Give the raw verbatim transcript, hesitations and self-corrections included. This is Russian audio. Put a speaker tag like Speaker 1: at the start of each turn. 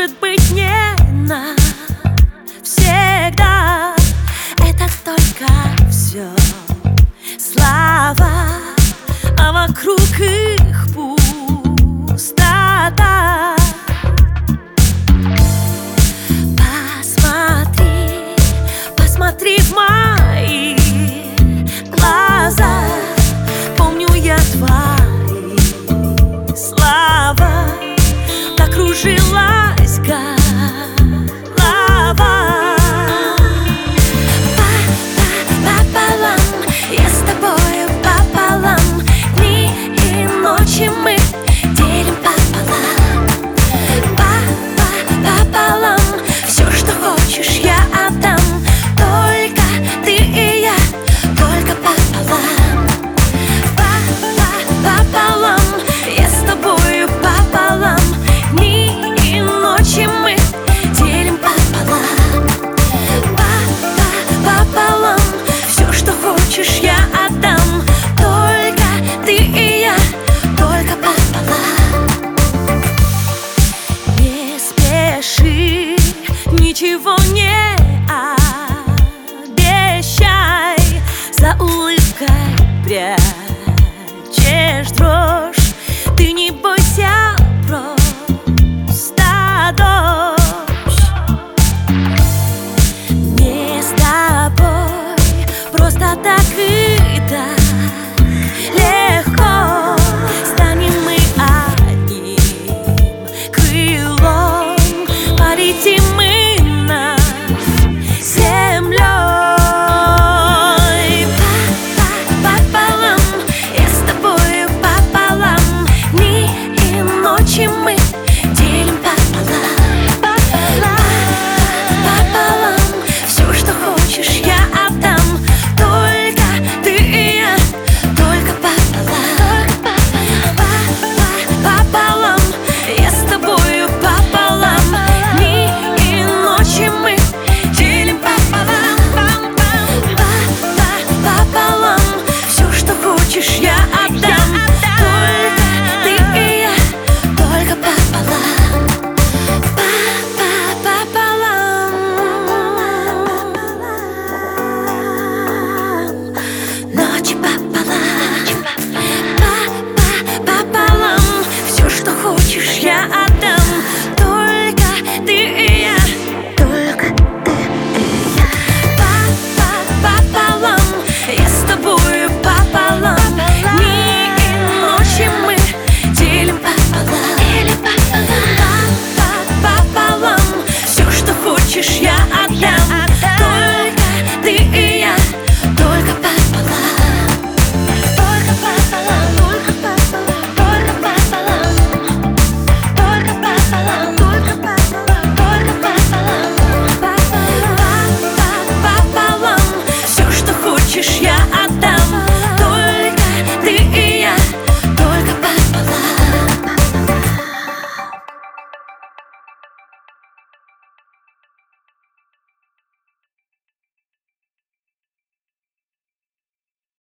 Speaker 1: может быть не навсегда. Это только все слова, а вокруг их пустота. Посмотри, посмотри в мои глаза. Помню я твои слова, так кружилась голова. Пополам, я с тобою пополам. Дни и ночи мы делим пополам. Пополам, все, что хочешь, я отдам. Только ты и я, только пополам. Пополам, я с тобою пополам. Дни и ночи мы делим пополам. Пополам, все, что хочешь, я отдам. Только ты и я, только пополам. Не спеши, ничего не обещай. За улыбкой прячешь дрожь.